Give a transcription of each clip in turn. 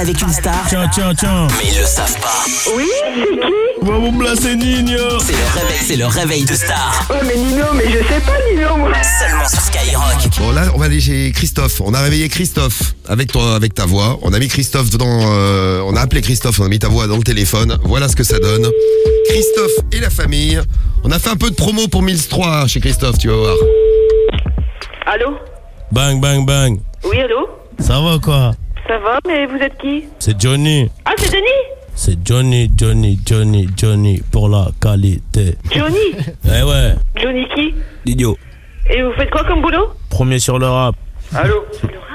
avec une star. Tiens. Mais ils le savent pas. Oui, c'est qui? Va vous placer Nino. C'est le réveil de star. Ouais, mais Nino, mais je sais pas Nino, moi. Seulement sur Skyrock. Bon là, on va aller chez Christophe. On a réveillé Christophe avec ta voix. On a mis Christophe on a appelé Christophe, on a mis ta voix dans le téléphone. Voilà ce que ça donne. Christophe et la famille. On a fait un peu de promo pour Mills 3 chez Christophe, tu vas voir. Allô? Bang. Oui, allô? Ça va quoi? Ça va, mais vous êtes qui? C'est Johnny. Ah, c'est Denis? C'est Johnny pour la qualité. Johnny? Ouais. Johnny qui? L'idiot. Et vous faites quoi comme boulot? Premier sur le rap. Allô?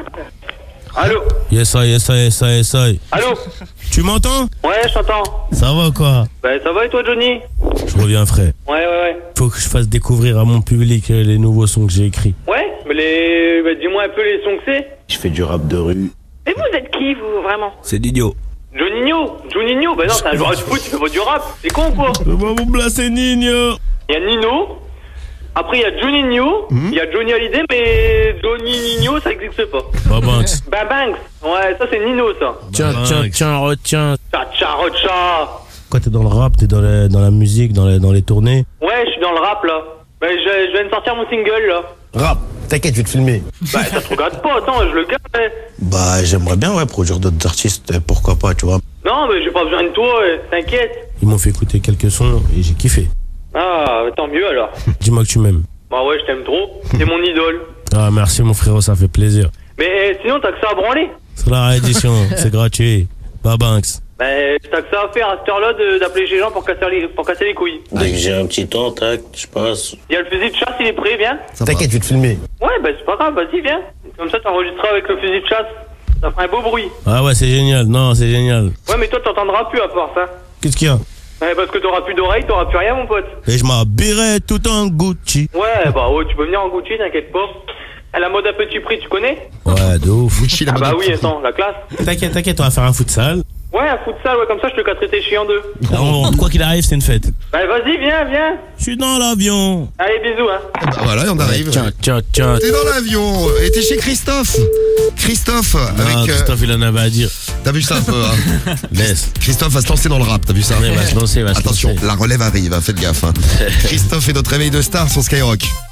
Allô? Yes, I. Allô? Tu m'entends? Ouais, je t'entends. Ça va quoi? Bah, ça va et toi, Johnny? Je reviens frais. Ouais. Faut que je fasse découvrir à mon public les nouveaux sons que j'ai écrits. Ouais? Mais dis-moi un peu les sons que c'est. Je fais du rap de rue. Et vous êtes qui, vous, vraiment? C'est l'idiot. Juninho? Bah non, c'est un joueur de foot, il fait pas du rap. C'est con, quoi? Va vous placer Nino. Il y a Nino. Après, il y a Juninho. Il y a Johnny Hallyday, mais Johnny Nino, ça existe pas. Babanks. Babanks. Ouais, ça, c'est Nino, ça. Tiens, retiens. Tcha. Quoi, t'es dans le rap, t'es dans la musique, dans les tournées? Ouais, je suis dans le rap, là. Bah, je viens de sortir mon single, là. Rap, t'inquiète, je vais te filmer. Bah, ça te regarde pas, attends, je le garde. Bah, j'aimerais bien, produire d'autres artistes, pourquoi pas, tu vois. Non, mais j'ai pas besoin de toi, t'inquiète. Ils m'ont fait écouter quelques sons et j'ai kiffé. Ah, tant mieux, alors. Dis-moi que tu m'aimes. Bah ouais, je t'aime trop. T'es mon idole. Ah, merci mon frérot, ça fait plaisir. Mais sinon, t'as que ça à branler. C'est la réédition, c'est gratuit. Babanks. Bah, t'as que ça à faire à cette heure-là d'appeler les gens pour casser les couilles. Dès que j'ai un petit temps, tac, je passe. Il y a le fusil de chasse, il est prêt, viens. T'inquiète, je vais te filmer. Ouais, bah c'est pas grave, vas-y, viens. Comme ça, t'enregistreras avec le fusil de chasse. Ça fera un beau bruit. Ah ouais, c'est génial, non, c'est génial. Ouais, mais toi, t'entendras plus à part ça. Qu'est-ce qu'il y a? Ouais, parce que t'auras plus d'oreilles, t'auras plus rien, mon pote. Et je m'habillerai tout en Gucci. Ouais, bah ouais, tu peux venir en Gucci, t'inquiète pas. À la mode à petit prix, tu connais? Ouais, de ouf. Gucci, la Ah bah mode. oui, attends, la classe. T'inquiète, on va faire un futsal. Ouais, un futsal, ouais, comme ça, je te casserai tes chiens en deux. Quoi qu'il arrive, c'est une fête. Bah vas-y, viens. Je suis dans l'avion. Allez, bisous, hein. Ah, voilà, on arrive. Tiens. T'es dans l'avion. Et t'es chez Christophe. Christophe, Ah, Christophe, il en avait à dire. T'as vu ça un peu, hein? Laisse. Christophe va se lancer dans le rap, t'as vu ça? Il va se lancer, Attention, la relève arrive, hein, faites gaffe. Hein. Christophe et notre réveil de star sur Skyrock.